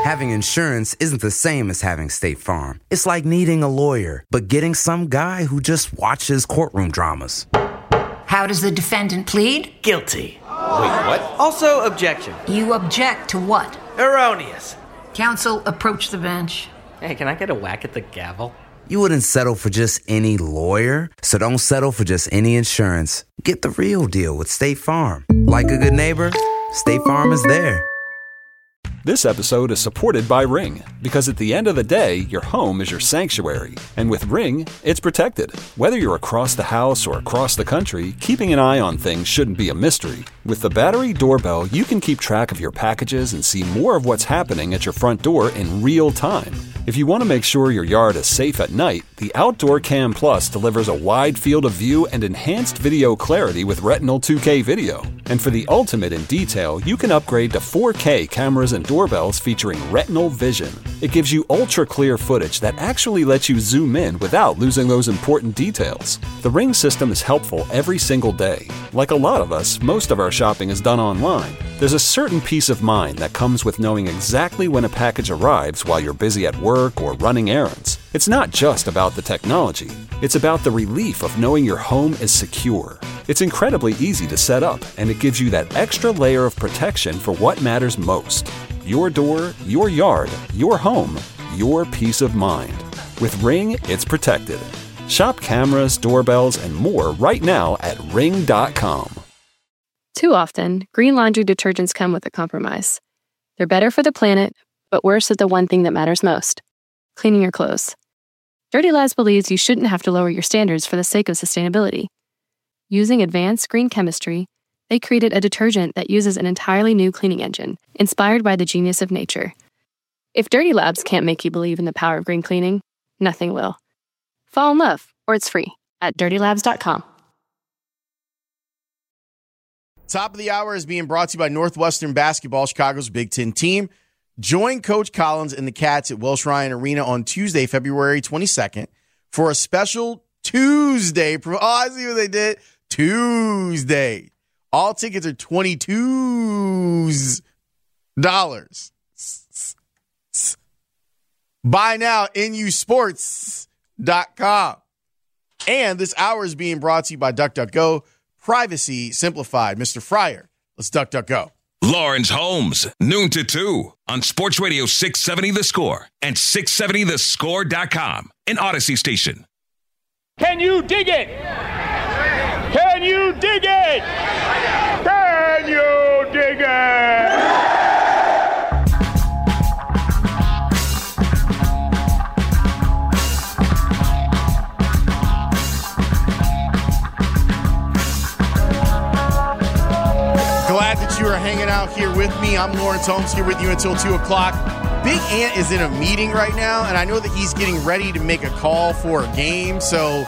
Having insurance isn't the same as having State Farm. It's like needing a lawyer, but getting some guy who just watches courtroom dramas. How does the defendant plead? Guilty. Wait, what? Also, objection. You object to what? Erroneous. Counsel, approach the bench. Hey, can I get a whack at the gavel? You wouldn't settle for just any lawyer, so don't settle for just any insurance. Get the real deal with State Farm. Like a good neighbor, State Farm is there. This episode is supported by Ring, because at the end of the day, your home is your sanctuary. And with Ring, it's protected. Whether you're across the house or across the country, keeping an eye on things shouldn't be a mystery. With the battery doorbell, you can keep track of your packages and see more of what's happening at your front door in real time. If you want to make sure your yard is safe at night, the Outdoor Cam Plus delivers a wide field of view and enhanced video clarity with Retinal 2K video. And for the ultimate in detail, you can upgrade to 4K cameras and doorbells featuring Retinal Vision. It gives you ultra-clear footage that actually lets you zoom in without losing those important details. The Ring system is helpful every single day. Like a lot of us, most of our shopping is done online. There's a certain peace of mind that comes with knowing exactly when a package arrives while you're busy at work or running errands. It's not just about the technology. It's about the relief of knowing your home is secure. It's incredibly easy to set up, and it gives you that extra layer of protection for what matters most. Your door, your yard, your home, your peace of mind. With Ring, it's protected. Shop cameras, doorbells, and more right now at ring.com. Too often, green laundry detergents come with a compromise. They're better for the planet, but worse at the one thing that matters most: cleaning your clothes. Dirty Labs believes you shouldn't have to lower your standards for the sake of sustainability. Using advanced green chemistry, they created a detergent that uses an entirely new cleaning engine, inspired by the genius of nature. If Dirty Labs can't make you believe in the power of green cleaning, nothing will. Fall in love, or it's free, at dirtylabs.com. Top of the hour is being brought to you by Northwestern Basketball, Chicago's Big Ten team. Join Coach Collins and the Cats at Welsh Ryan Arena on Tuesday, February 22nd for a special Tuesday. Oh, I see what they did. Tuesday. All tickets are $22. Buy now, nusports.com. And this hour is being brought to you by DuckDuckGo. Privacy simplified. Mr. Fryer, let's DuckDuckGo. Lawrence Holmes, noon to 2 on Sports Radio 670 The Score and 670thescore.com, an Odyssey station. Can you dig it? Can you dig it? Can you dig it? Glad that you are hanging out here with me. I'm Lawrence Holmes here with you until 2 o'clock. Big Ant is in a meeting right now, and I know that he's getting ready to make a call for a game. So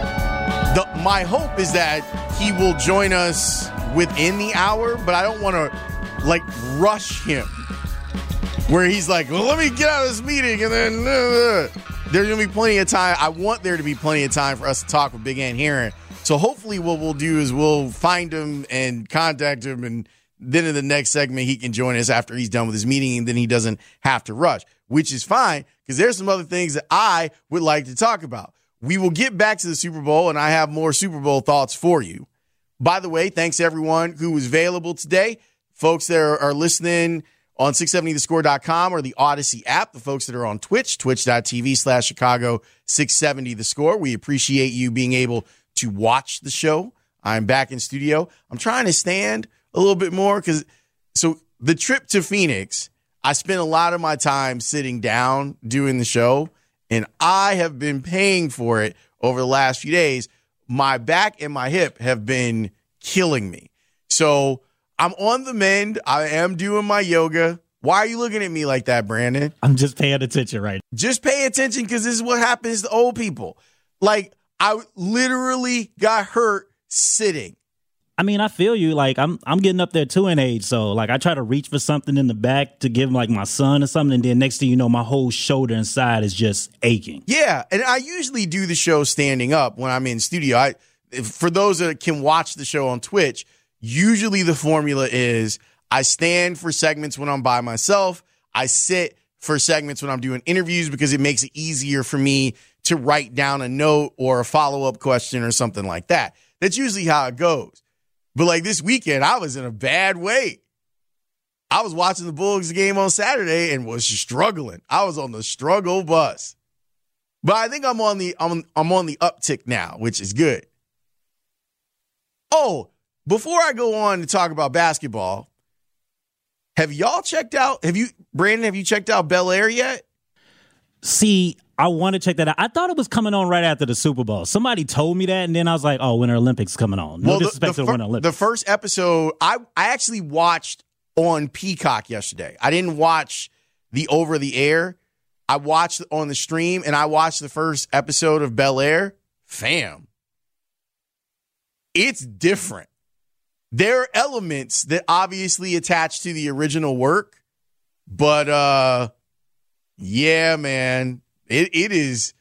my hope is that he will join us within the hour, but I don't want to, rush him. Where he's like, well, let me get out of this meeting, and then there's going to be plenty of time. I want there to be plenty of time for us to talk with Big Ant Heron. So hopefully what we'll do is we'll find him and contact him, and then in the next segment he can join us after he's done with his meeting, and then he doesn't have to rush, which is fine because there's some other things that I would like to talk about. We will get back to the Super Bowl, and I have more Super Bowl thoughts for you. By the way, thanks to everyone who was available today. Folks that are listening on 670thescore.com or the Odyssey app. The folks that are on Twitch, twitch.tv/Chicago 670 The Score. We appreciate you being able to watch the show. I'm back in studio. I'm trying to stand a little bit more so the trip to Phoenix, I spent a lot of my time sitting down doing the show, and I have been paying for it over the last few days. My back and my hip have been killing me. So I'm on the mend. I am doing my yoga. Why are you looking at me like that, Brandon? I'm just paying attention right now. Just pay attention because this is what happens to old people. I literally got hurt sitting. I mean, I feel you. I'm getting up there too in age. So I try to reach for something in the back to give my son or something. And then next thing you know, my whole shoulder and side is just aching. Yeah. And I usually do the show standing up when I'm in studio. For those that can watch the show on Twitch, usually the formula is I stand for segments when I'm by myself. I sit for segments when I'm doing interviews because it makes it easier for me to write down a note or a follow-up question or something like that. That's usually how it goes. But like this weekend, I was in a bad way. I was watching the Bulldogs game on Saturday and was struggling. I was on the struggle bus. But I think I'm on the uptick now, which is good. Oh, before I go on to talk about basketball, have y'all checked out? Brandon, have you checked out Bel Air yet? See, I want to check that out. I thought it was coming on right after the Super Bowl. Somebody told me that, and then I was like, oh, Winter Olympics coming on. No disrespect to the Winter Olympics. The first episode, I actually watched on Peacock yesterday. I didn't watch the over-the-air. I watched on the stream, and I watched the first episode of Bel Air. Fam. It's different. There are elements that obviously attach to the original work, but yeah, man, it is.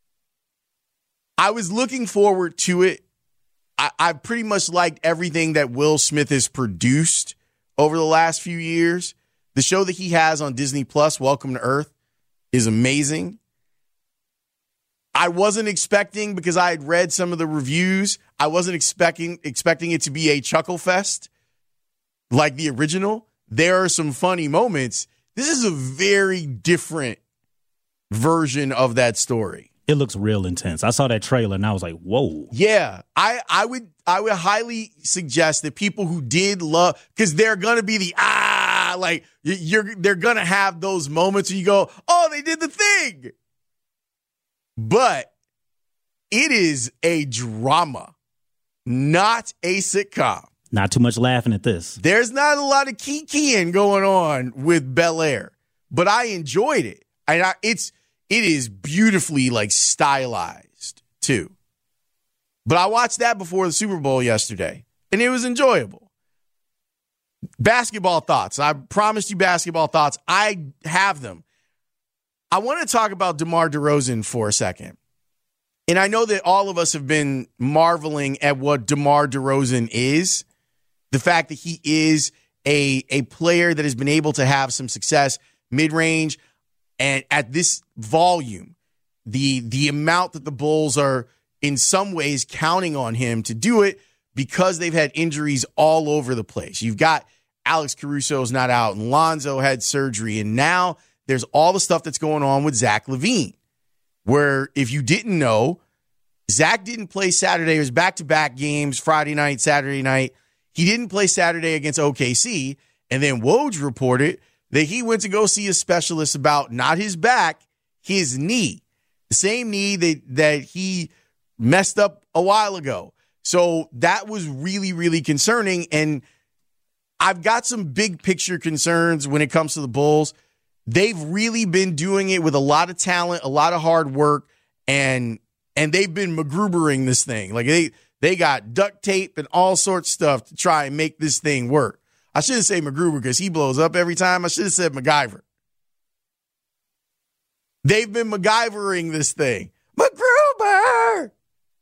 I was looking forward to it. I pretty much liked everything that Will Smith has produced over the last few years. The show that he has on Disney Plus, Welcome to Earth, is amazing. I wasn't expecting, because I had read some of the reviews, I wasn't expecting it to be a chuckle fest like the original. There are some funny moments. This is a very different version of that story. It looks real intense. I saw that trailer and I was like, whoa. Yeah, I would highly suggest that people who did love, because they're gonna be they're gonna have those moments where you go, oh, they did the thing. But it is a drama, not a sitcom. Not too much laughing at this. There's not a lot of kikiing going on with Bel Air, but I enjoyed it. And it is beautifully like stylized too. But I watched that before the Super Bowl yesterday, and it was enjoyable. Basketball thoughts. I promised you basketball thoughts. I have them. I want to talk about DeMar DeRozan for a second. And I know that all of us have been marveling at what DeMar DeRozan is. The fact that he is a player that has been able to have some success mid-range and at this volume, the amount that the Bulls are in some ways counting on him to do it because they've had injuries all over the place. You've got Alex Caruso's not out, and Lonzo had surgery, and now there's all the stuff that's going on with Zach LaVine, where if you didn't know, Zach didn't play Saturday. It was back-to-back games, Friday night, Saturday night. He didn't play Saturday against OKC, and then Woj reported that he went to go see a specialist about not his back, his knee, the same knee that he messed up a while ago. So that was really, really concerning, and I've got some big-picture concerns when it comes to the Bulls. They've really been doing it with a lot of talent, a lot of hard work, and they've been MacGrubering this thing. Like they got duct tape and all sorts of stuff to try and make this thing work. I shouldn't say MacGruber because he blows up every time. I should have said MacGyver. They've been MacGyvering this thing. MacGruber!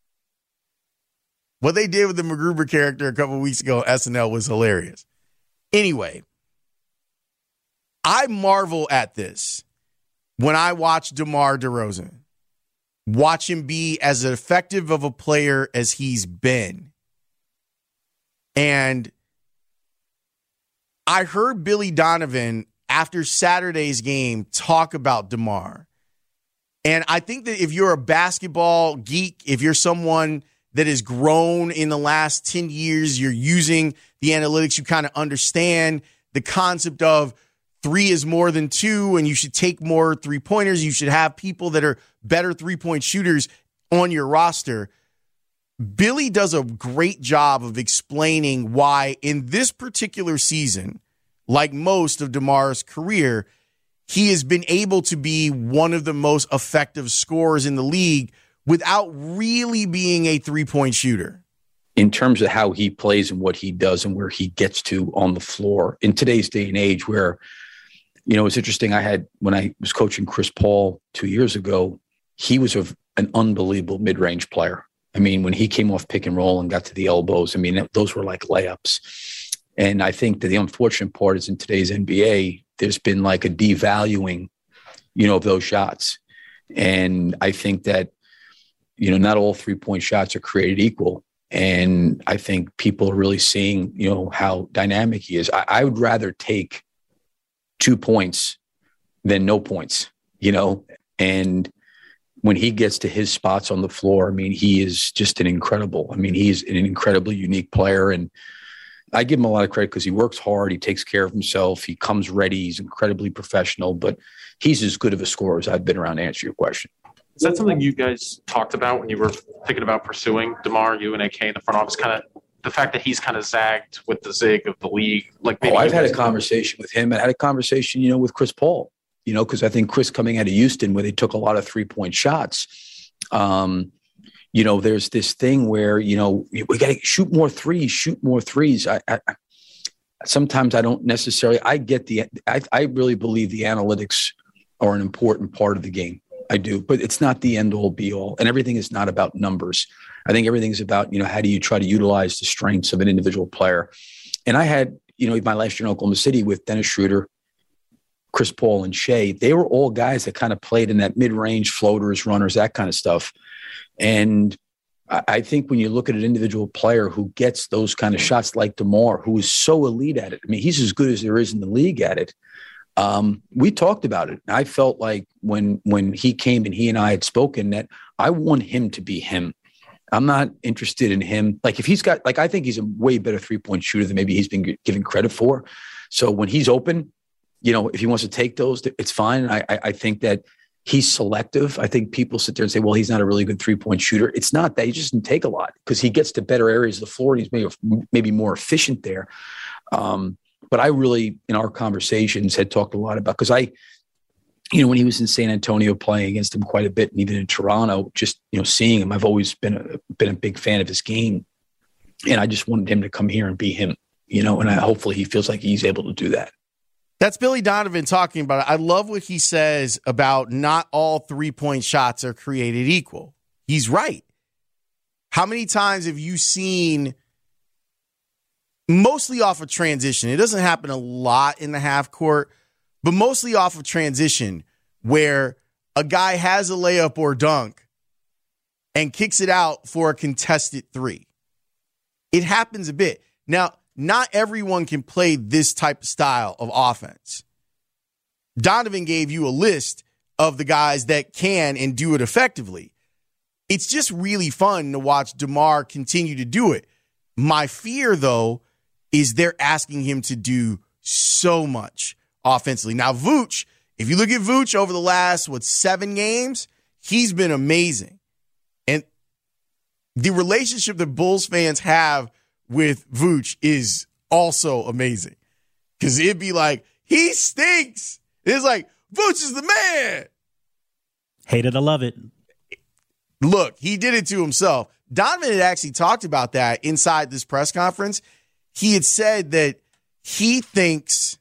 What they did with the MacGruber character a couple of weeks ago on SNL was hilarious. Anyway, I marvel at this when I watch DeMar DeRozan. Watch him be as effective of a player as he's been. And I heard Billy Donovan after Saturday's game talk about DeMar. And I think that if you're a basketball geek, if you're someone that has grown in the last 10 years, you're using the analytics, you kind of understand the concept of 3 is more than 2, and you should take more three-pointers. You should have people that are better three-point shooters on your roster. Billy does a great job of explaining why in this particular season, like most of DeMar's career, he has been able to be one of the most effective scorers in the league without really being a three-point shooter. In terms of how he plays and what he does and where he gets to on the floor in today's day and age where, you know, it's interesting. When I was coaching Chris Paul 2 years ago, he was an unbelievable mid-range player. I mean, when he came off pick and roll and got to the elbows, I mean, those were like layups. And I think that the unfortunate part is in today's NBA, there's been like a devaluing of those shots. And I think that, not all 3-point shots are created equal. And I think people are really seeing, how dynamic he is. I would rather take 2 points than no points, and when he gets to his spots on the floor, he is just he's an incredibly unique player. And I give him a lot of credit because he works hard. He takes care of himself. He comes ready. He's incredibly professional, but he's as good of a scorer as I've been around to answer your question. Is that something you guys talked about when you were thinking about pursuing DeMar, you and AK in the front office, kind of the fact that he's kind of zagged with the zig of the league? I've had a conversation with him. I had a conversation, with Chris Paul, because I think Chris coming out of Houston where they took a lot of 3-point shots, there's this thing where, we got to shoot more threes. Sometimes I don't necessarily, I really believe the analytics are an important part of the game. I do, but it's not the end all be all. And everything is not about numbers. I think everything's about, how do you try to utilize the strengths of an individual player? And I had, my last year in Oklahoma City with Dennis Schroeder, Chris Paul, and Shea, they were all guys that kind of played in that mid-range, floaters, runners, that kind of stuff. And I think when you look at an individual player who gets those kind of shots like DeMar, who is so elite at it, he's as good as there is in the league at it. We talked about it. I felt like when he came and he and I had spoken that I want him to be him. I'm not interested in him. Like if he's got, I think he's a way better 3-point shooter than maybe he's been given credit for. So when he's open, if he wants to take those, it's fine. I think that he's selective. I think people sit there and say, well, he's not a really good 3-point shooter. It's not that. He just didn't take a lot because he gets to better areas of the floor and he's maybe more efficient there. But I really, in our conversations, had talked a lot about, because when he was in San Antonio playing against him quite a bit, and even in Toronto, just, seeing him, I've always been a big fan of his game. And I just wanted him to come here and be him, and hopefully he feels like he's able to do that. That's Billy Donovan talking about it. I love what he says about not all 3-point shots are created equal. He's right. How many times have you seen, mostly off of transition, it doesn't happen a lot in the half court, but mostly off of transition, where a guy has a layup or dunk and kicks it out for a contested 3? It happens a bit. Now, not everyone can play this type of style of offense. Donovan gave you a list of the guys that can and do it effectively. It's just really fun to watch DeMar continue to do it. My fear, though, is they're asking him to do so much offensively. Now, Vooch, if you look at Vooch over the last, 7 games, he's been amazing. And the relationship that Bulls fans have with Vooch is also amazing. Because it'd be like, he stinks. It's like, Vooch is the man. Hate it or love it. Look, he did it to himself. Donovan had actually talked about that inside this press conference. He had said that he thinks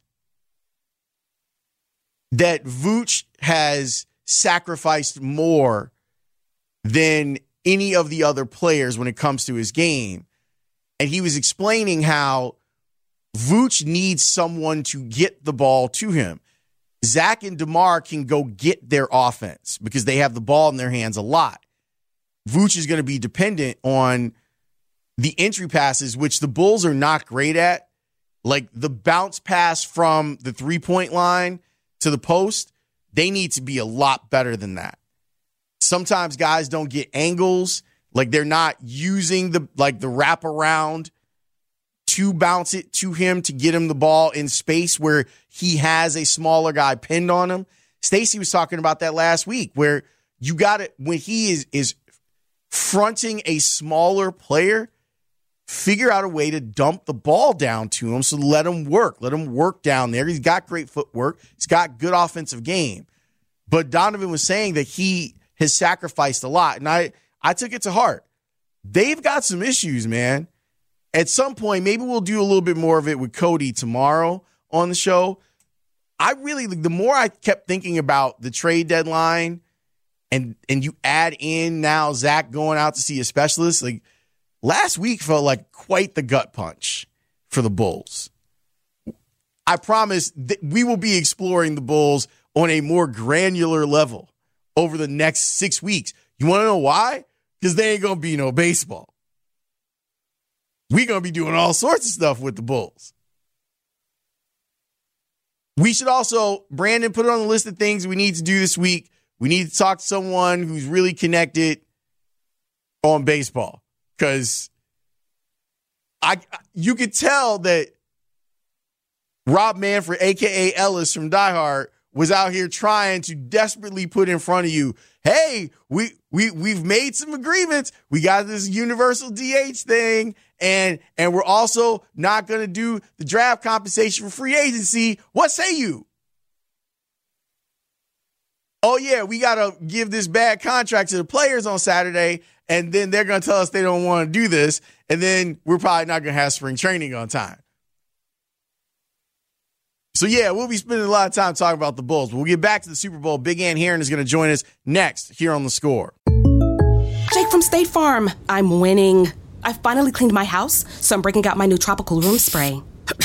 that Vooch has sacrificed more than any of the other players when it comes to his game. And he was explaining how Vooch needs someone to get the ball to him. Zach and DeMar can go get their offense because they have the ball in their hands a lot. Vooch is going to be dependent on the entry passes, which the Bulls are not great at. Like the bounce pass from the 3-point line to the post, they need to be a lot better than that. Sometimes guys don't get angles. Like they're not using the wraparound to bounce it to him to get him the ball in space where he has a smaller guy pinned on him. Stacey was talking about that last week where you got it when he is fronting a smaller player, figure out a way to dump the ball down to him. So let him work down there. He's got great footwork. He's got good offensive game. But Donovan was saying that he has sacrificed a lot. And I took it to heart. They've got some issues, man. At some point, maybe we'll do a little bit more of it with Cody tomorrow on the show. The more I kept thinking about the trade deadline and you add in now Zach going out to see a specialist, like last week felt like quite the gut punch for the Bulls. I promise that we will be exploring the Bulls on a more granular level over the next 6 weeks. You want to know why? Because there ain't going to be no baseball. We're going to be doing all sorts of stuff with the Bulls. We should also, Brandon, put it on the list of things we need to do this week. We need to talk to someone who's really connected on baseball. Because you could tell that Rob Manfred, a.k.a. Ellis from Die Hard, was out here trying to desperately put in front of you, hey, we've made some agreements. We got this universal DH thing, and we're also not going to do the draft compensation for free agency. What say you? Oh, yeah, we got to give this bad contract to the players on Saturday, and then they're going to tell us they don't want to do this, and then we're probably not going to have spring training on time. So, yeah, we'll be spending a lot of time talking about the Bulls. But we'll get back to the Super Bowl. Big Ann Herron is going to join us next here on The Score. Jake from State Farm. I'm winning. I finally cleaned my house, so I'm breaking out my new tropical room spray.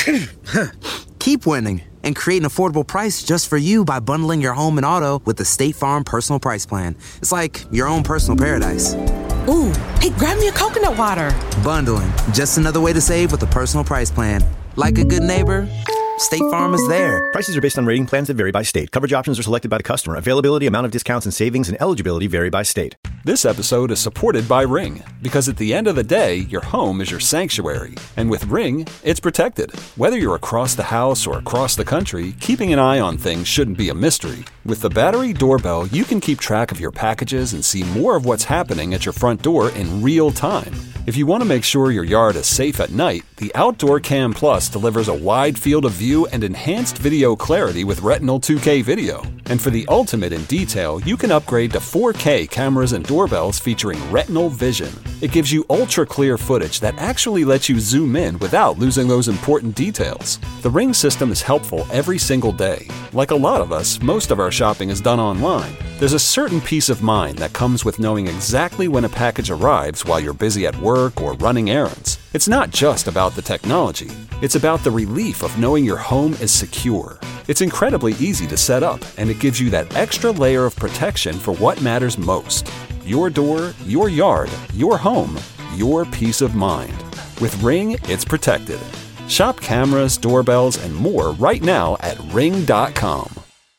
Keep winning and create an affordable price just for you by bundling your home and auto with the State Farm Personal Price Plan. It's like your own personal paradise. Ooh, hey, grab me a coconut water. Bundling, just another way to save with a personal price plan. Like a good neighbor, State Farm is there. Prices are based on rating plans that vary by state. Coverage options are selected by the customer. Availability, amount of discounts and savings, and eligibility vary by state. This episode is supported by Ring, because at the end of the day, your home is your sanctuary. And with Ring, it's protected. Whether you're across the house or across the country, keeping an eye on things shouldn't be a mystery. With the battery doorbell, you can keep track of your packages and see more of what's happening at your front door in real time. If you want to make sure your yard is safe at night, the Outdoor Cam Plus delivers a wide field of view and enhanced video clarity with Retinal 2K video. And for the ultimate in detail, you can upgrade to 4K cameras and doorbells featuring Retinal Vision. It gives you ultra-clear footage that actually lets you zoom in without losing those important details. The Ring system is helpful every single day. Like a lot of us, most of our shopping is done online. There's a certain peace of mind that comes with knowing exactly when a package arrives while you're busy at work or running errands. It's not just about the technology. It's about the relief of knowing your home is secure. It's incredibly easy to set up, and it gives you that extra layer of protection for what matters most. Your door, your yard, your home, your peace of mind. With Ring, it's protected. Shop cameras, doorbells, and more right now at ring.com.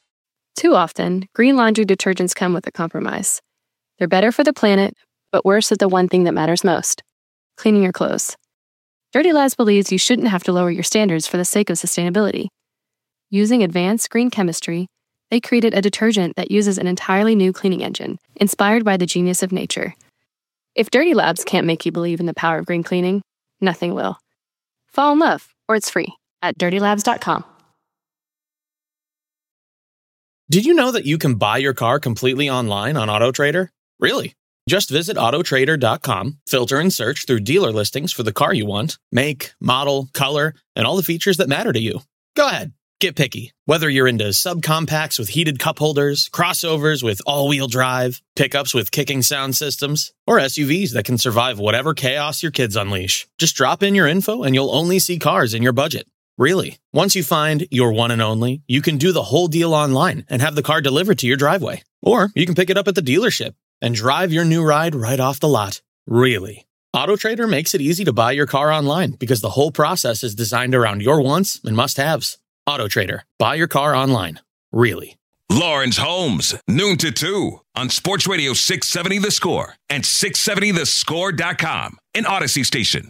Too often, green laundry detergents come with a compromise. They're better for the planet, but worse at the one thing that matters most: cleaning your clothes. Dirty Labs believes you shouldn't have to lower your standards for the sake of sustainability. Using advanced green chemistry, they created a detergent that uses an entirely new cleaning engine, inspired by the genius of nature. If Dirty Labs can't make you believe in the power of green cleaning, nothing will. Fall in love, or it's free, at dirtylabs.com. Did you know that you can buy your car completely online on AutoTrader? Really? Just visit autotrader.com, filter and search through dealer listings for the car you want, make, model, color, and all the features that matter to you. Go ahead, get picky. Whether you're into subcompacts with heated cup holders, crossovers with all-wheel drive, pickups with kicking sound systems, or SUVs that can survive whatever chaos your kids unleash. Just drop in your info and you'll only see cars in your budget. Really. Once you find your one and only, you can do the whole deal online and have the car delivered to your driveway. Or you can pick it up at the dealership and drive your new ride right off the lot. Really. AutoTrader makes it easy to buy your car online because the whole process is designed around your wants and must-haves. AutoTrader. Buy your car online. Really. Lawrence Holmes, noon to 2 on Sports Radio 670 The Score and 670thescore.com, an Odyssey station.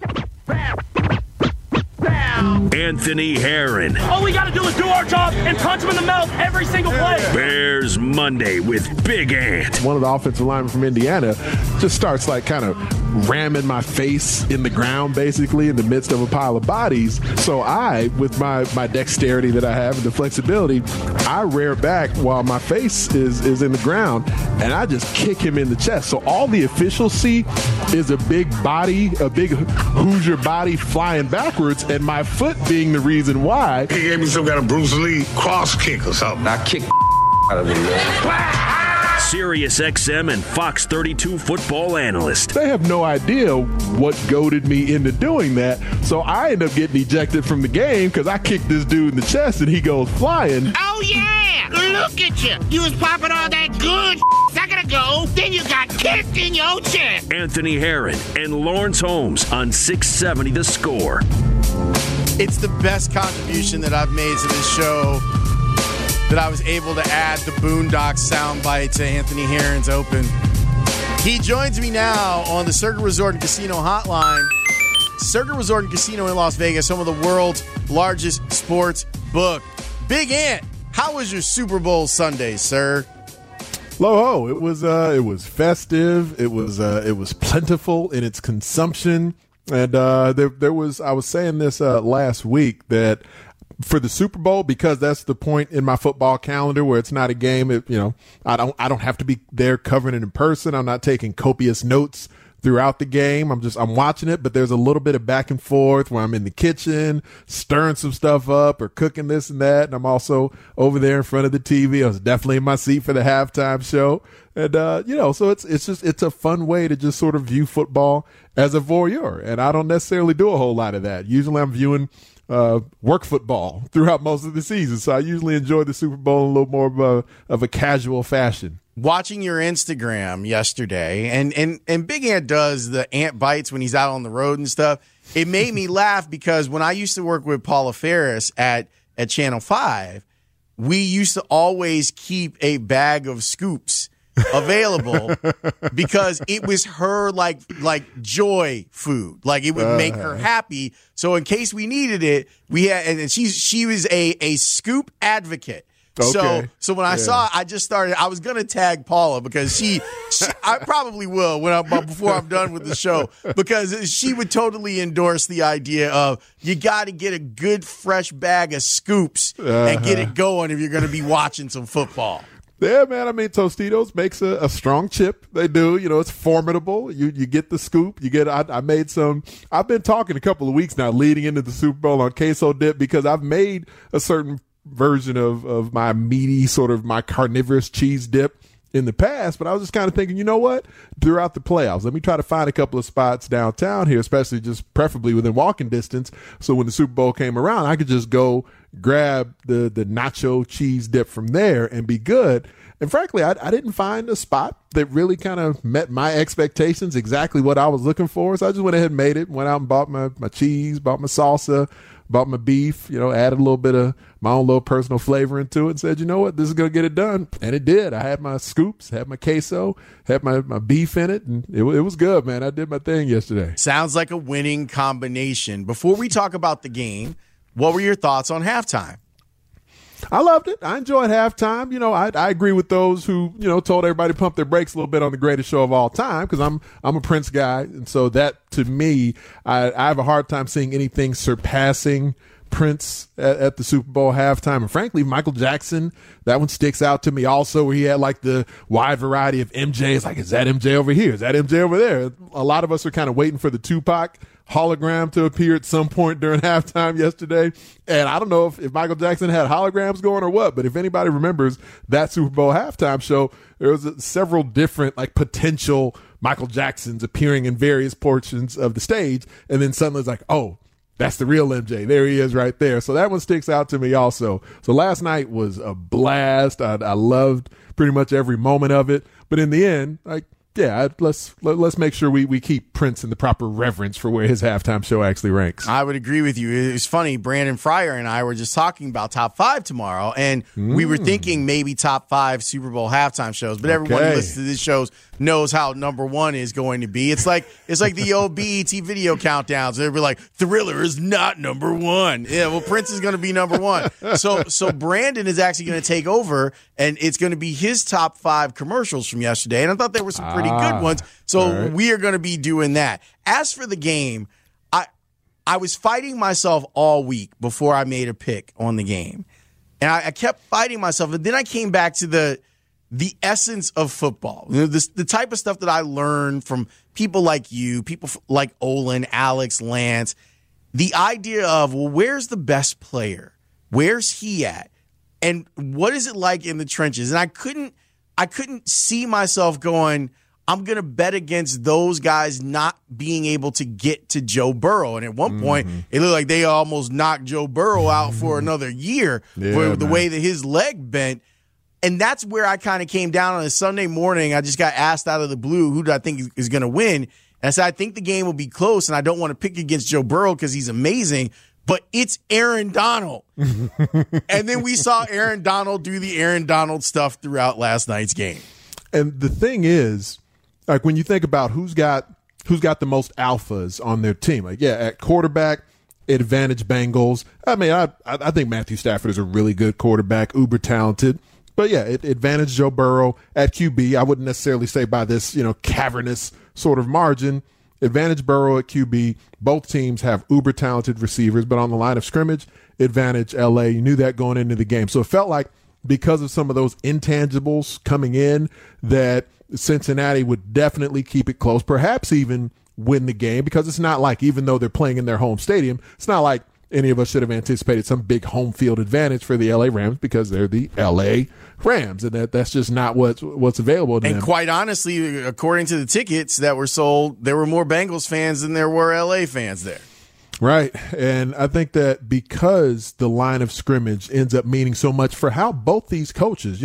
Anthony Herron. All we got to do is do our job and punch him in the mouth every single play. Bears Monday with Big Ant. One of the offensive linemen from Indiana just starts like kind of ramming my face in the ground, basically, in the midst of a pile of bodies. So I, with my dexterity that I have and the flexibility, I rear back while my face is in the ground, and I just kick him in the chest. So all the officials see is a big body, a big Hoosier body flying backwards, and my foot being the reason why. He gave me some kind of Bruce Lee cross kick or something. I kicked out of him, man. Sirius XM and Fox 32 football analyst. They have no idea what goaded me into doing that. So I end up getting ejected from the game because I kicked this dude in the chest and he goes flying. Oh, yeah! Look at you! You was popping all that good a second ago, then you got kicked in your chest! Anthony Herron and Lawrence Holmes on 670 The Score. It's the best contribution that I've made to this show, that I was able to add the Boondocks soundbite to Anthony Herron's open. He joins me now on the Circuit Resort and Casino hotline. Circuit Resort and Casino in Las Vegas, home of the world's largest sports book. Big Ant, how was your Super Bowl Sunday, sir? Lo-ho, it was festive. It was plentiful in its consumption. And there was, I was saying this last week, that for the Super Bowl, because that's the point in my football calendar where it's not a game. I don't have to be there covering it in person. I'm not taking copious notes throughout the game. I'm watching it, but there's a little bit of back and forth where I'm in the kitchen stirring some stuff up or cooking this and that. And I'm also over there in front of the TV. I was definitely in my seat for the halftime show. And, so it's a fun way to just sort of view football as a voyeur. And I don't necessarily do a whole lot of that. Usually I'm viewing work football throughout most of the season. So I usually enjoy the Super Bowl in a little more of a casual fashion. Watching your Instagram yesterday, and Big Ant does the ant bites when he's out on the road and stuff. It made me laugh because when I used to work with Paula Ferris at Channel 5, we used to always keep a bag of scoops available because it was her like joy food. Like it would make her happy. So in case we needed it, we had, and she was a scoop advocate. Okay. So when I saw it, I was going to tag Paula because she I probably will before I'm done with the show, because she would totally endorse the idea of you got to get a good fresh bag of scoops and get it going if you're going to be watching some football. Yeah, man. I mean, Tostitos makes a strong chip. They do. It's formidable. You get the scoop. You get. I made some. I've been talking a couple of weeks now leading into the Super Bowl on queso dip because I've made a certain version of my meaty sort of my carnivorous cheese dip in the past, but I was just kind of thinking, you know what, throughout the playoffs, let me try to find a couple of spots downtown here, especially just preferably within walking distance, so when the Super Bowl came around I could just go grab the nacho cheese dip from there and be good. And frankly, I didn't find a spot that really kind of met my expectations, exactly what I was looking for, so I just went ahead and made it, went out and bought my cheese, bought my salsa, bought my beef, added a little bit of my own little personal flavor into it and said, you know what, this is going to get it done. And it did. I had my scoops, had my queso, had my beef in it, and it was good, man. I did my thing yesterday. Sounds like a winning combination. Before we talk about the game, what were your thoughts on halftime? I loved it. I enjoyed halftime. I agree with those who, told everybody to pump their brakes a little bit on the greatest show of all time, because I'm a Prince guy. And so that, to me, I have a hard time seeing anything surpassing Prince at the Super Bowl halftime. And frankly, Michael Jackson, that one sticks out to me also, where he had like the wide variety of MJ. It's like, is that MJ over here? Is that MJ over there? A lot of us are kind of waiting for the Tupac hologram to appear at some point during halftime yesterday. And I don't know if Michael Jackson had holograms going or what, but if anybody remembers that Super Bowl halftime show, there was several different like potential Michael Jacksons appearing in various portions of the stage. And then suddenly it's like, oh, that's the real MJ. There he is right there. So that one sticks out to me also. So last night was a blast. I loved pretty much every moment of it. But in the end, let's make sure we keep Prince in the proper reverence for where his halftime show actually ranks. I would agree with you. It was funny. Brandon Fryer and I were just talking about top 5 tomorrow, and we were thinking maybe top 5 Super Bowl halftime shows. But everyone who listens to this show knows how number 1 is going to be. It's like the old BET video countdowns. They'd be like, Thriller is not number 1. Yeah, well, Prince is going to be number 1. So Brandon is actually going to take over, and it's going to be his top 5 commercials from yesterday. And I thought there were some pretty good ones. So we are going to be doing that. As for the game, I was fighting myself all week before I made a pick on the game. And I kept fighting myself. And then I came back to the essence of football. The type of stuff that I learned from people like you, people like Olin, Alex, Lance. The idea of, well, where's the best player? Where's he at? And what is it like in the trenches? And I couldn't I couldn't see myself going, I'm going to bet against those guys not being able to get to Joe Burrow. And at one point, it looked like they almost knocked Joe Burrow out for another year for the way that his leg bent. And that's where I kind of came down on a Sunday morning. I just got asked out of the blue, who do I think is going to win? And I said, I think the game will be close, and I don't want to pick against Joe Burrow because he's amazing, but it's Aaron Donald. And then we saw Aaron Donald do the Aaron Donald stuff throughout last night's game. And the thing is, like, when you think about who's got the most alphas on their team, like, yeah, at quarterback, advantage Bengals. I mean, I think Matthew Stafford is a really good quarterback, uber talented. But yeah, it advantaged Joe Burrow at QB. I wouldn't necessarily say by this, cavernous sort of margin. Advantage Burrow at QB. Both teams have uber talented receivers, but on the line of scrimmage, advantage LA. You knew that going into the game. So it felt like because of some of those intangibles coming in that Cincinnati would definitely keep it close, perhaps even win the game, because it's not like, even though they're playing in their home stadium, it's not like any of us should have anticipated some big home field advantage for the LA Rams because they're the LA Rams, and that's just not what's available to them. And quite honestly, according to the tickets that were sold, there were more Bengals fans than there were LA fans there. Right. And I think that because the line of scrimmage ends up meaning so much for how both these coaches,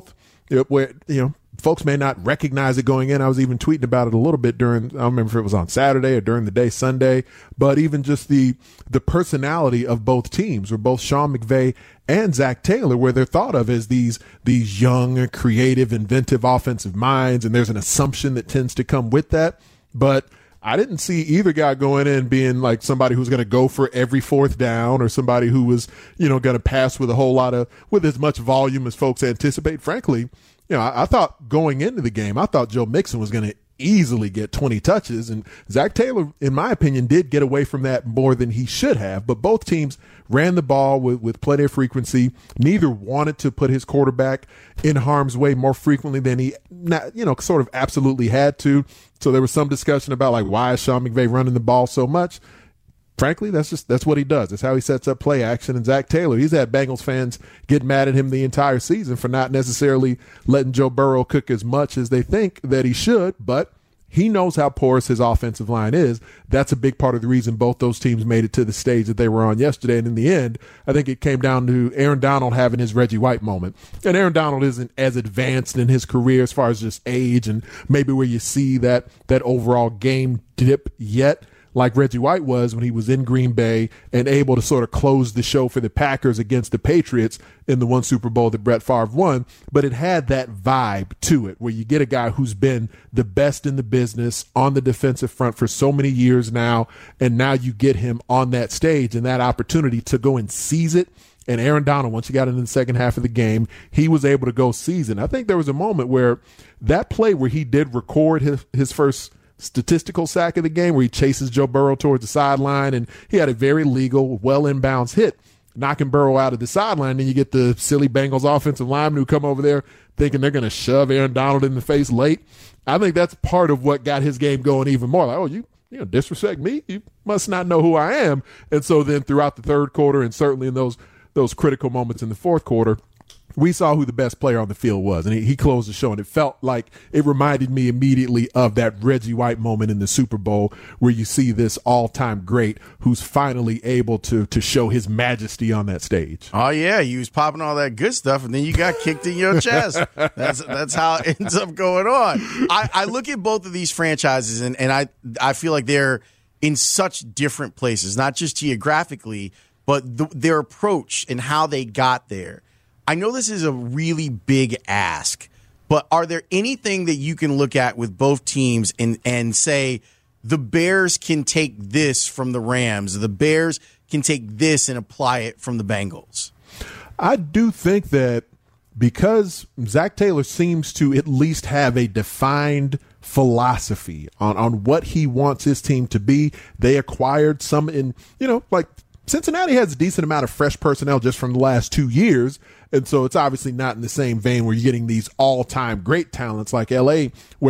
folks may not recognize it going in. I was even tweeting about it a little bit I don't remember if it was on Saturday or during the day Sunday, but even just the personality of both teams, where both Sean McVay and Zach Taylor, where they're thought of as these young, creative, inventive offensive minds, and there's an assumption that tends to come with that. But I didn't see either guy going in being like somebody who's going to go for every fourth down, or somebody who was, going to pass with with as much volume as folks anticipate. Frankly, I thought going into the game, I thought Joe Mixon was going to easily get 20 touches, and Zach Taylor, in my opinion, did get away from that more than he should have. But both teams ran the ball with plenty of frequency. Neither wanted to put his quarterback in harm's way more frequently than he, sort of absolutely had to. So there was some discussion about, like, why is Sean McVay running the ball so much? Frankly, that's what he does. That's how he sets up play action. And Zach Taylor, he's had Bengals fans get mad at him the entire season for not necessarily letting Joe Burrow cook as much as they think that he should, but he knows how porous his offensive line is. That's a big part of the reason both those teams made it to the stage that they were on yesterday. And in the end, I think it came down to Aaron Donald having his Reggie White moment. And Aaron Donald isn't as advanced in his career as far as just age and maybe where you see that overall game dip yet, like Reggie White was when he was in Green Bay and able to sort of close the show for the Packers against the Patriots in the one Super Bowl that Brett Favre won. But it had that vibe to it, where you get a guy who's been the best in the business on the defensive front for so many years now, and now you get him on that stage and that opportunity to go and seize it. And Aaron Donald, once you got into the second half of the game, he was able to go seize it. I think there was a moment where that play where he did record his first statistical sack of the game, where he chases Joe Burrow towards the sideline, and he had a very legal, well inbounds hit, knocking Burrow out of the sideline. Then you get the silly Bengals offensive linemen who come over there thinking they're going to shove Aaron Donald in the face late. I think that's part of what got his game going even more. Like, oh, you disrespect me? You must not know who I am. And so then throughout the third quarter, and certainly in those critical moments in the fourth quarter, we saw who the best player on the field was, and he closed the show, and it felt like it reminded me immediately of that Reggie White moment in the Super Bowl, where you see this all-time great who's finally able to show his majesty on that stage. Oh, yeah, he was popping all that good stuff, and then you got kicked in your chest. That's how it ends up going on. I look at both of these franchises, and I feel like they're in such different places, not just geographically, but their approach and how they got there. I know this is a really big ask, but are there anything that you can look at with both teams and say the Bears can take this from the Rams, the Bears can take this and apply it from the Bengals? I do think that because Zach Taylor seems to at least have a defined philosophy on what he wants his team to be, they acquired some in, like Cincinnati has a decent amount of fresh personnel just from the last 2 years. And so it's obviously not in the same vein where you're getting these all-time great talents like LA, where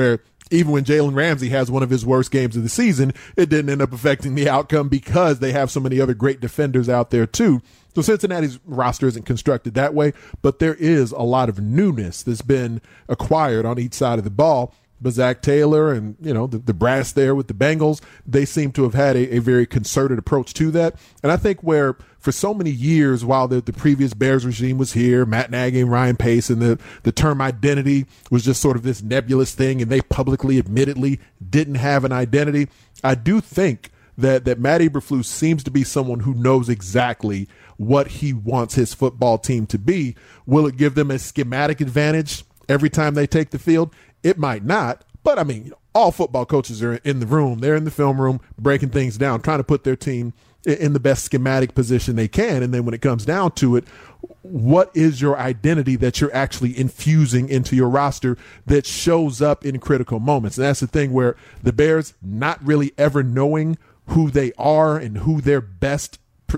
even when Jalen Ramsey has one of his worst games of the season, it didn't end up affecting the outcome because they have so many other great defenders out there too. So Cincinnati's roster isn't constructed that way, but there is a lot of newness that's been acquired on each side of the ball. But Zach Taylor and, the brass there with the Bengals, they seem to have had a very concerted approach to that. And I think where for so many years while the previous Bears regime was here, Matt Nagy and Ryan Pace, and the term identity was just sort of this nebulous thing, and they publicly, admittedly, didn't have an identity. I do think that Matt Eberflus seems to be someone who knows exactly what he wants his football team to be. Will it give them a schematic advantage every time they take the field? It might not, but I mean, all football coaches are in the room. They're in the film room breaking things down, trying to put their team in the best schematic position they can. And then when it comes down to it, what is your identity that you're actually infusing into your roster that shows up in critical moments? And that's the thing where the Bears not really ever knowing who they are and who their best,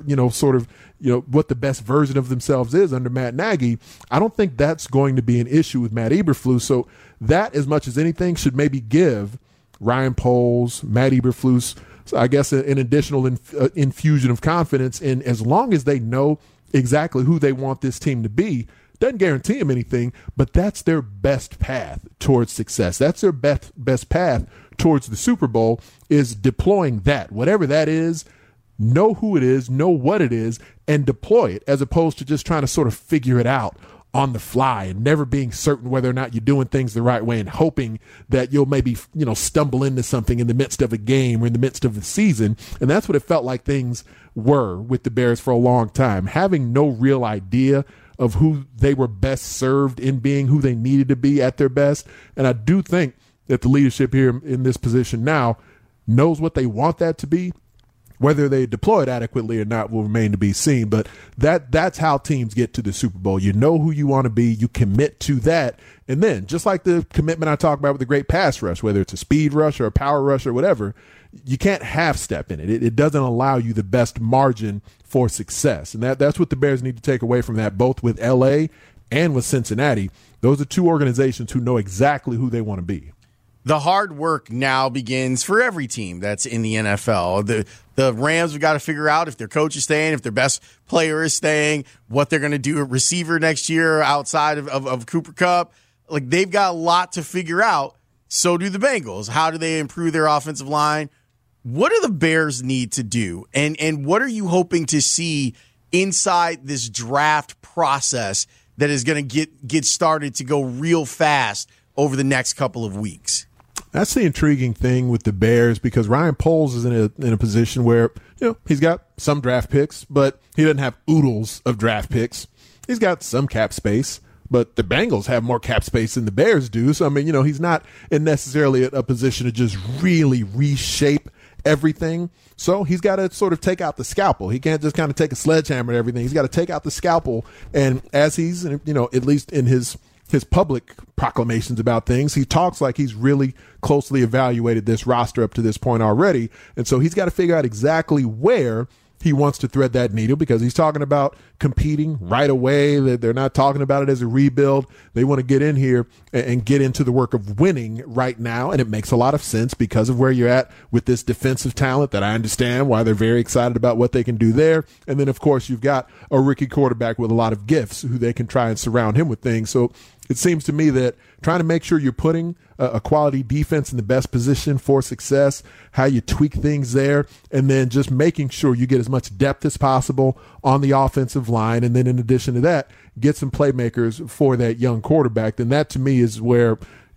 what the best version of themselves is under Matt Nagy. I don't think that's going to be an issue with Matt Eberflus. So that, as much as anything, should maybe give Ryan Poles, Matt Eberflus, I guess, an additional infusion of confidence. And as long as they know exactly who they want this team to be, doesn't guarantee them anything, but that's their best path towards success. That's their best path towards the Super Bowl, is deploying that, whatever that is. Know who it is, know what it is, and deploy it, as opposed to just trying to sort of figure it out on the fly and never being certain whether or not you're doing things the right way and hoping that you'll maybe, stumble into something in the midst of a game or in the midst of the season. And that's what it felt like things were with the Bears for a long time, having no real idea of who they were best served in being who they needed to be at their best. And I do think that the leadership here in this position now knows what they want that to be. Whether they deploy it adequately or not will remain to be seen. But that's how teams get to the Super Bowl. You know who you want to be. You commit to that. And then, just like the commitment I talked about with the great pass rush, whether it's a speed rush or a power rush or whatever, you can't half step in it. It doesn't allow you the best margin for success. And that's what the Bears need to take away from that, both with L.A. and with Cincinnati. Those are two organizations who know exactly who they want to be. The hard work now begins for every team that's in the NFL. The Rams have got to figure out if their coach is staying, if their best player is staying, what they're going to do at receiver next year outside of Cooper Kupp. Like, they've got a lot to figure out. So do the Bengals. How do they improve their offensive line? What do the Bears need to do? And what are you hoping to see inside this draft process that is going to get started to go real fast over the next couple of weeks? That's the intriguing thing with the Bears, because Ryan Poles is in a position where, he's got some draft picks, but he doesn't have oodles of draft picks. He's got some cap space, but the Bengals have more cap space than the Bears do. So, I mean, he's not in necessarily a position to just really reshape everything. So he's got to sort of take out the scalpel. He can't just kind of take a sledgehammer at everything. He's got to take out the scalpel. And as he's, at least in his public proclamations about things, he talks like he's really closely evaluated this roster up to this point already. And so he's got to figure out exactly where he wants to thread that needle, because he's talking about competing right away. They're not talking about it as a rebuild. They want to get in here and get into the work of winning right now. And it makes a lot of sense because of where you're at with this defensive talent, that I understand why they're very excited about what they can do there. And then, of course, you've got a rookie quarterback with a lot of gifts who they can try and surround him with things. So it seems to me that trying to make sure you're putting a quality defense in the best position for success, how you tweak things there, and then just making sure you get as much depth as possible on the offensive line. And then in addition to that, get some playmakers for that young quarterback. Then that to me is where,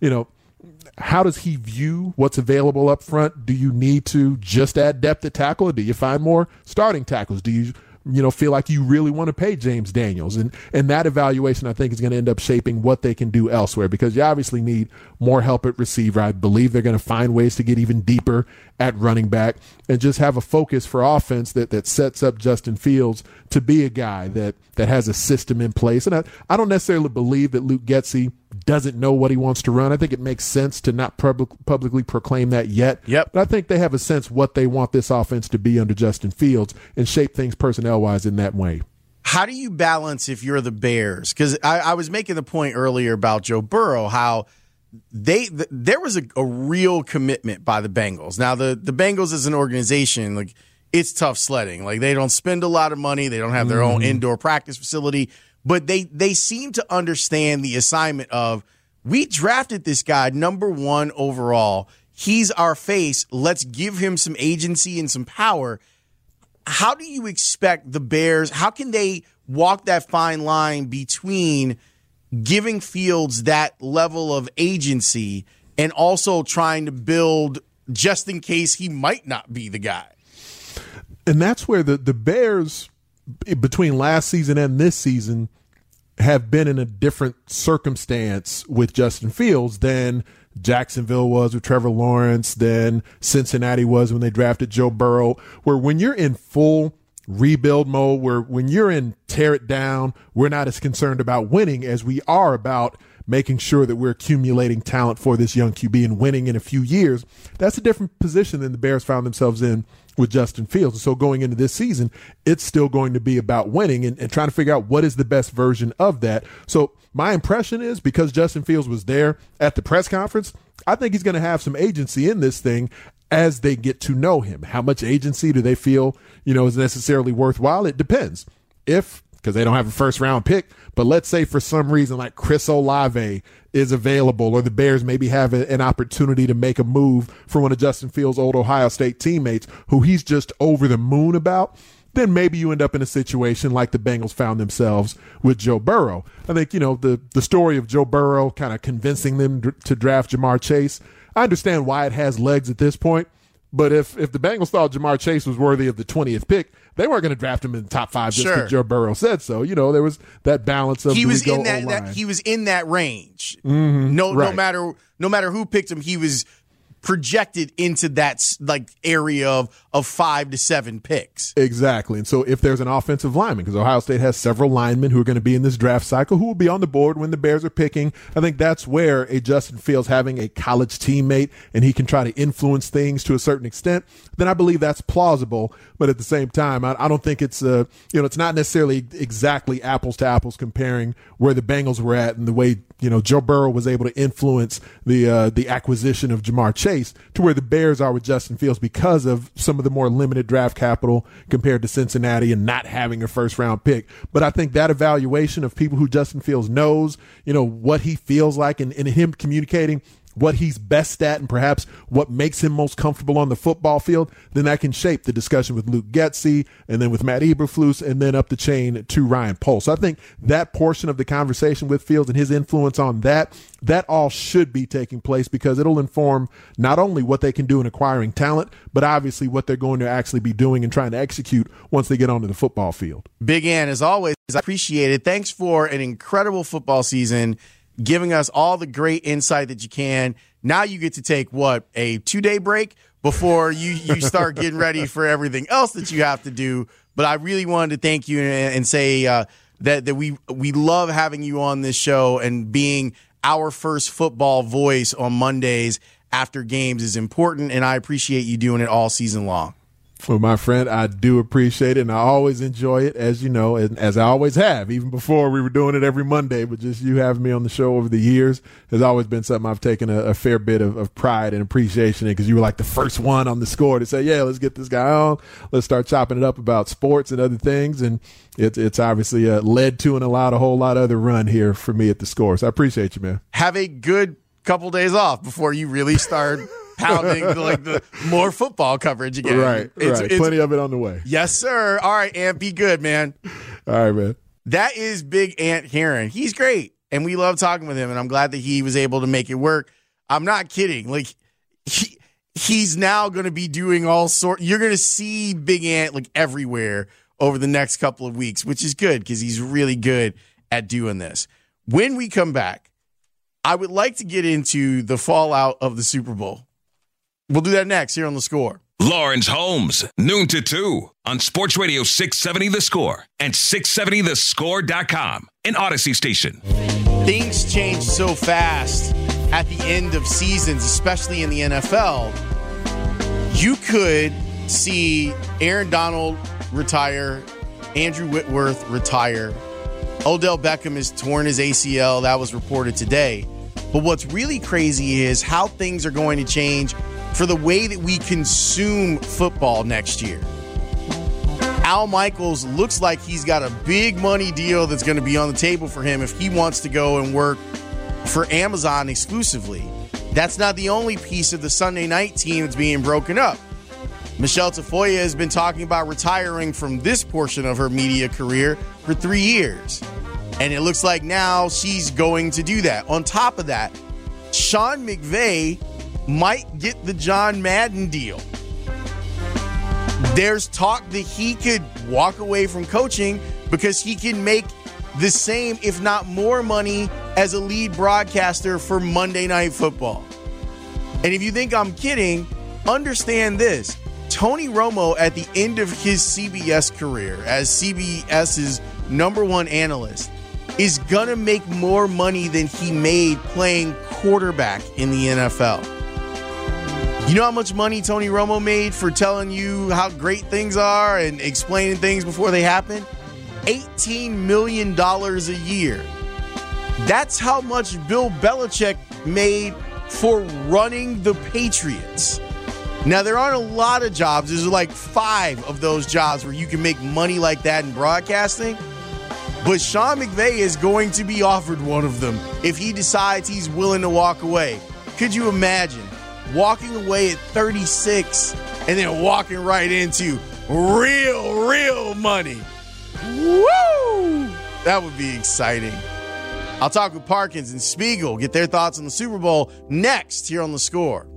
how does he view what's available up front? Do you need to just add depth at tackle, or do you find more starting tackles? Do you feel like you really want to pay James Daniels? And that evaluation, I think, is going to end up shaping what they can do elsewhere, because you obviously need more help at receiver. I believe they're going to find ways to get even deeper at running back and just have a focus for offense that sets up Justin Fields to be a guy that has a system in place. And I don't necessarily believe that Luke Getsy doesn't know what he wants to run. I think it makes sense to not publicly proclaim that yet. Yep. But I think they have a sense what they want this offense to be under Justin Fields and shape things personnel-wise in that way. How do you balance if you're the Bears? Because I was making the point earlier about Joe Burrow, how there was a real commitment by the Bengals. Now, the Bengals as an organization, like, it's tough sledding. Like, they don't spend a lot of money. They don't have their own indoor practice facility. But they seem to understand the assignment of, we drafted this guy number 1 overall. He's our face. Let's give him some agency and some power. How do you expect the Bears, how can they walk that fine line between giving Fields that level of agency and also trying to build just in case he might not be the guy? And that's where the Bears, between last season and this season, have been in a different circumstance with Justin Fields than Jacksonville was with Trevor Lawrence, than Cincinnati was when they drafted Joe Burrow, where when you're in full rebuild mode, where when you're in tear it down, we're not as concerned about winning as we are about making sure that we're accumulating talent for this young QB and winning in a few years. That's a different position than the Bears found themselves in with Justin Fields. And so going into this season, it's still going to be about winning and trying to figure out what is the best version of that. So my impression is, because Justin Fields was there at the press conference, I think he's going to have some agency in this thing as they get to know him. How much agency do they feel, is necessarily worthwhile? It depends. Because they don't have a first-round pick, but let's say for some reason like Chris Olave is available, or the Bears maybe have an opportunity to make a move for one of Justin Fields' old Ohio State teammates who he's just over the moon about, then maybe you end up in a situation like the Bengals found themselves with Joe Burrow. I think, the story of Joe Burrow kind of convincing them to draft Jamar Chase, I understand why it has legs at this point, but if the Bengals thought Jamar Chase was worthy of the 20th pick, they weren't going to draft him in the top 5 just because Joe Burrow said so. There was that balance of he was in that range. Mm-hmm. No matter who picked him, he was projected into that area of 5 to 7 picks. Exactly. And so if there's an offensive lineman, because Ohio State has several linemen who are going to be in this draft cycle who will be on the board when the Bears are picking, I think that's where a Justin Fields having a college teammate and he can try to influence things to a certain extent, then I believe that's plausible. But at the same time, I don't think it's it's not necessarily exactly apples to apples comparing where the Bengals were at and the way Joe Burrow was able to influence the acquisition of Jamar Chase to where the Bears are with Justin Fields because of some of the more limited draft capital compared to Cincinnati and not having a first-round pick. But I think that evaluation of people who Justin Fields knows, what he feels like and him communicating what he's best at and perhaps what makes him most comfortable on the football field, then that can shape the discussion with Luke Getsy and then with Matt Eberflus and then up the chain to Ryan Poles. So I think that portion of the conversation with Fields and his influence on that all should be taking place because it'll inform not only what they can do in acquiring talent, but obviously what they're going to actually be doing and trying to execute once they get onto the football field. Big Ant, as always, I appreciate it. Thanks for an incredible football season, giving us all the great insight that you can. Now you get to take, a 2-day break before you start getting ready for everything else that you have to do. But I really wanted to thank you and say that we love having you on this show, and being our first football voice on Mondays after games is important, and I appreciate you doing it all season long. Well, my friend, I do appreciate it, and I always enjoy it, as you know, and as I always have, even before we were doing it every Monday. But just you having me on the show over the years has always been something I've taken a fair bit of pride and appreciation in, because you were like the first one on the Score to say, yeah, let's get this guy on. Let's start chopping it up about sports and other things, and it's obviously led to and allowed a whole lot of other run here for me at the Score. So I appreciate you, man. Have a good couple days off before you really start pounding the more football coverage again. Right. It's plenty of it on the way. Yes, sir. All right, Ant, be good, man. All right, man. That is Big Ant Heron. He's great, and we love talking with him, and I'm glad that he was able to make it work. I'm not kidding. He's now going to be doing all sorts. You're going to see Big Ant everywhere over the next couple of weeks, which is good because he's really good at doing this. When we come back, I would like to get into the fallout of the Super Bowl. We'll do that next here on The Score. Lawrence Holmes, noon to 2 on Sports Radio 670 The Score and 670thescore.com, an Odyssey station. Things change so fast at the end of seasons, especially in the NFL. You could see Aaron Donald retire, Andrew Whitworth retire. Odell Beckham has torn his ACL. That was reported today. But what's really crazy is how things are going to change for the way that we consume football next year. Al Michaels looks like he's got a big money deal that's going to be on the table for him if he wants to go and work for Amazon exclusively. That's not the only piece of the Sunday night team that's being broken up. Michelle Tafoya has been talking about retiring from this portion of her media career for 3 years. And it looks like now she's going to do that. On top of that, Sean McVay might get the John Madden deal. There's talk that he could walk away from coaching because he can make the same, if not more money as a lead broadcaster for Monday Night Football. And if you think I'm kidding, understand this. Tony Romo, at the end of his CBS career as CBS's #1 analyst, is going to make more money than he made playing quarterback in the NFL. You know how much money Tony Romo made for telling you how great things are and explaining things before they happen? $18 million a year. That's how much Bill Belichick made for running the Patriots. Now, there aren't a lot of jobs. There's like 5 of those jobs where you can make money like that in broadcasting. But Sean McVay is going to be offered one of them if he decides he's willing to walk away. Could you imagine walking away at 36 and then walking right into real money? Woo! That would be exciting. I'll talk with Parkins and Spiegel, get their thoughts on the Super Bowl next here on The Score.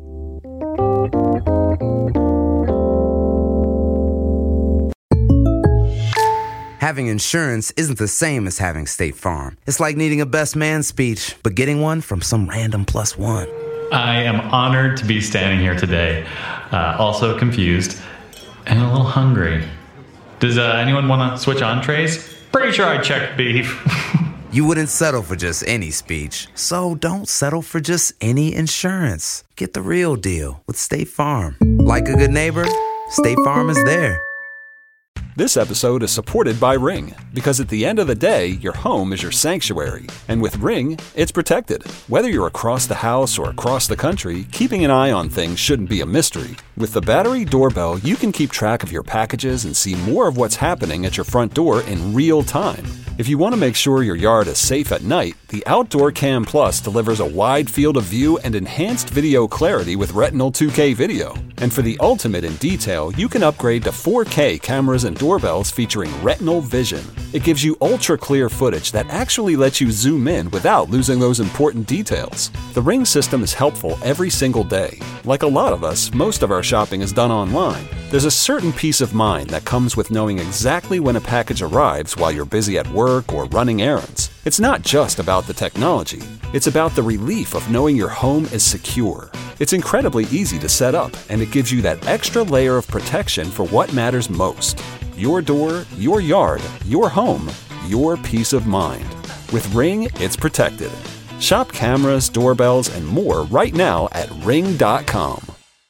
Having insurance isn't the same as having State Farm. It's like needing a best man speech, but getting one from some random +1. I am honored to be standing here today, also confused and a little hungry. Does anyone want to switch entrees? Pretty sure I checked beef. You wouldn't settle for just any speech, so don't settle for just any insurance. Get the real deal with State Farm. Like a good neighbor, State Farm is there. This episode is supported by Ring, because at the end of the day, your home is your sanctuary. And with Ring, it's protected. Whether you're across the house or across the country, keeping an eye on things shouldn't be a mystery. With the battery doorbell, you can keep track of your packages and see more of what's happening at your front door in real time. If you want to make sure your yard is safe at night, the Outdoor Cam Plus delivers a wide field of view and enhanced video clarity with Retinal 2K video. And for the ultimate in detail, you can upgrade to 4K cameras and doorbells featuring Retinal Vision. It gives you ultra-clear footage that actually lets you zoom in without losing those important details. The Ring system is helpful every single day. Like a lot of us, most of our shopping is done online. There's a certain peace of mind that comes with knowing exactly when a package arrives while you're busy at work or running errands. It's not just about the technology. It's about the relief of knowing your home is secure. It's incredibly easy to set up, and it gives you that extra layer of protection for what matters most. Your door, your yard, your home, your peace of mind. With Ring, it's protected. Shop cameras, doorbells, and more right now at Ring.com.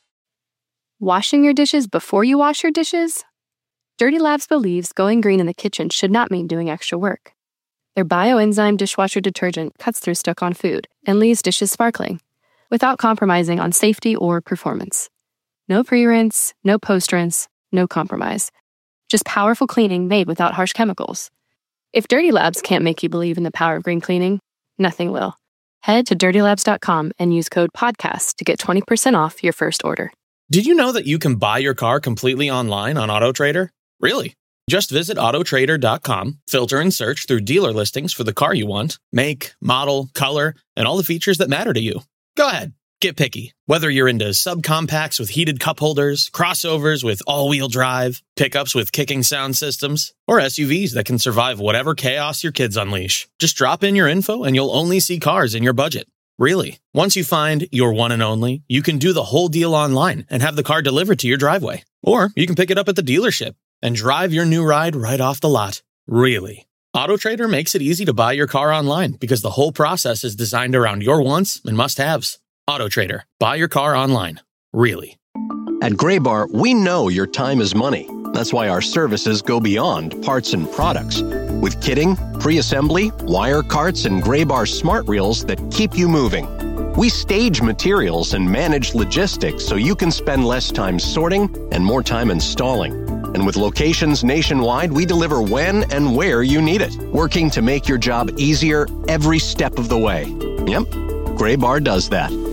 Washing your dishes before you wash your dishes? Dirty Labs believes going green in the kitchen should not mean doing extra work. Their bioenzyme dishwasher detergent cuts through stuck-on food and leaves dishes sparkling, without compromising on safety or performance. No pre-rinse, no post-rinse, no compromise. Just powerful cleaning made without harsh chemicals. If Dirty Labs can't make you believe in the power of green cleaning, nothing will. Head to dirtylabs.com and use code PODCAST to get 20% off your first order. Did you know that you can buy your car completely online on AutoTrader? Really? Just visit autotrader.com, filter and search through dealer listings for the car you want, make, model, color, and all the features that matter to you. Go ahead, get picky. Whether you're into subcompacts with heated cup holders, crossovers with all-wheel drive, pickups with kicking sound systems, or SUVs that can survive whatever chaos your kids unleash. Just drop in your info and you'll only see cars in your budget. Really. Once you find your one and only, you can do the whole deal online and have the car delivered to your driveway. Or you can pick it up at the dealership and drive your new ride right off the lot. Really. AutoTrader makes it easy to buy your car online because the whole process is designed around your wants and must-haves. AutoTrader. Buy your car online. Really. At Graybar, we know your time is money. That's why our services go beyond parts and products. With kitting, pre-assembly, wire carts, and Graybar smart reels that keep you moving. We stage materials and manage logistics so you can spend less time sorting and more time installing. And with locations nationwide, we deliver when and where you need it, working to make your job easier every step of the way. Yep, Graybar does that.